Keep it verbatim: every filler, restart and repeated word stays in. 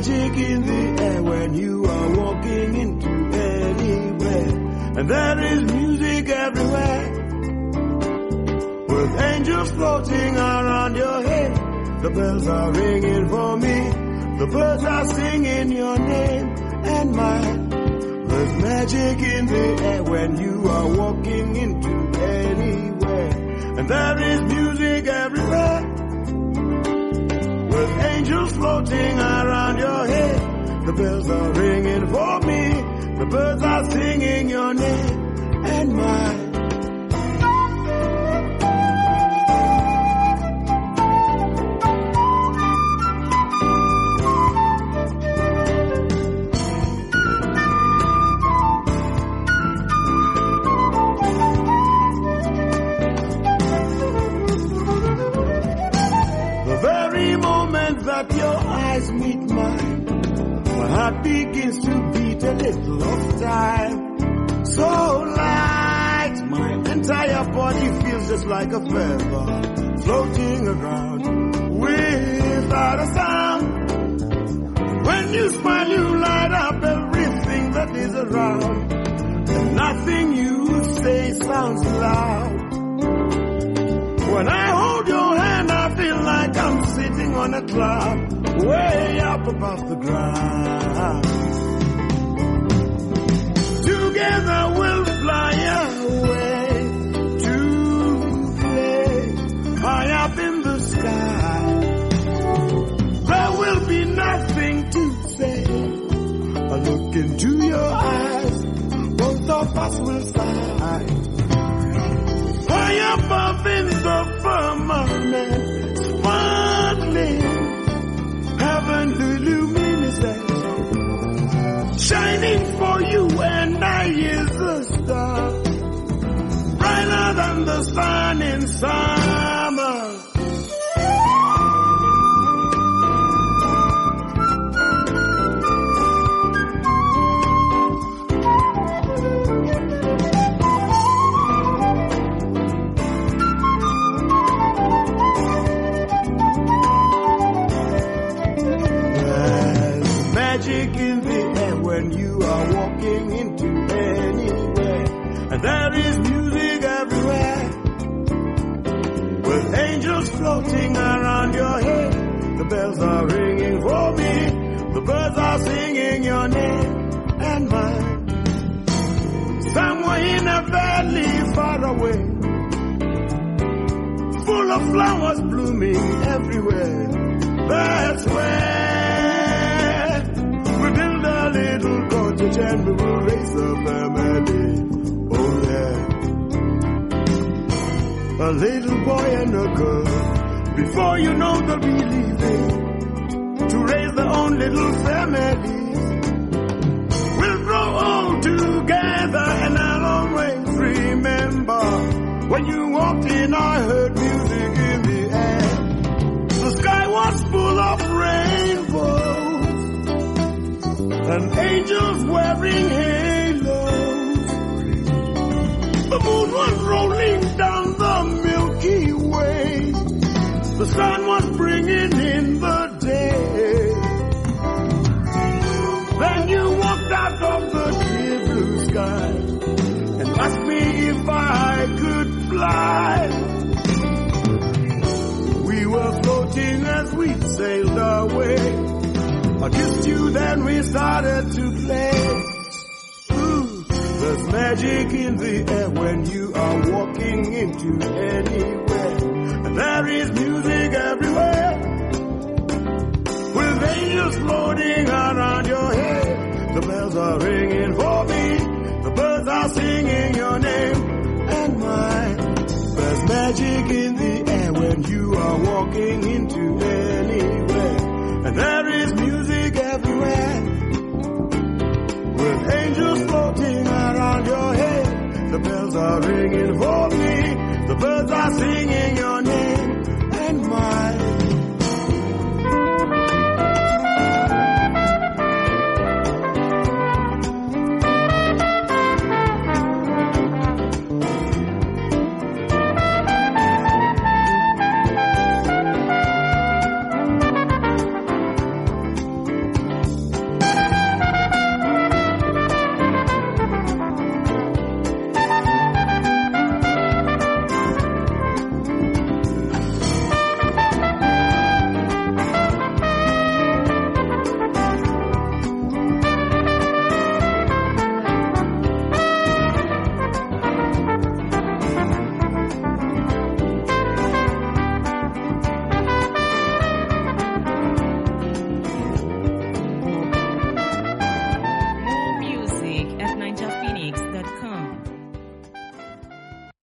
magic in the air when you are walking into anywhere. And there is music everywhere, with angels floating around your head. The bells are ringing for me, the birds are singing your name and mine. There's magic in the air when you are walking into anywhere. And there is music everywhere, with angels floating around your head. The bells are ringing for me, the birds are singing your name and mine. That your eyes meet mine, my heart begins to beat a little of time. So light, my entire body feels just like a feather floating around without a sound. When you smile, you light up everything that is around, and nothing you say sounds loud. When I hold your hand, I feel like I'm sitting on a cloud, way up above the ground. Together we'll fly away to play high up in the sky. There will be nothing to say. I look into your eyes, both of us will fly high above in the firmament, sparkling, heavenly luminescence, shining for you and I is a star, brighter than the sun in summer. Magic in the air when you are walking into anywhere. And there is music everywhere, with angels floating around your head. The bells are ringing for me, the birds are singing your name and mine. Somewhere in a valley far away, full of flowers blooming everywhere. That's where we build a little cottage and we will raise a family. Oh yeah. A little boy and a girl, before you know they'll be leaving to raise their own little families. We'll grow old together and I'll always remember when you walked in, I heard music in the air. The sky was full of rainbows and angels wearing halos. The moon was rolling down the Milky Way. The sun was bringing in the day. Then you walked out of the clear blue sky and asked me if I could fly. We were floating as we sailed away. I kissed you, then we started to play. Ooh, there's magic in the air when you are walking into anywhere. And there is music everywhere, with angels floating around your head. The bells are ringing for me, the birds are singing your name and mine. There's magic in the air when you are walking into anywhere. And there is music everywhere, with angels floating around your head. The bells are ringing for me, the birds are singing your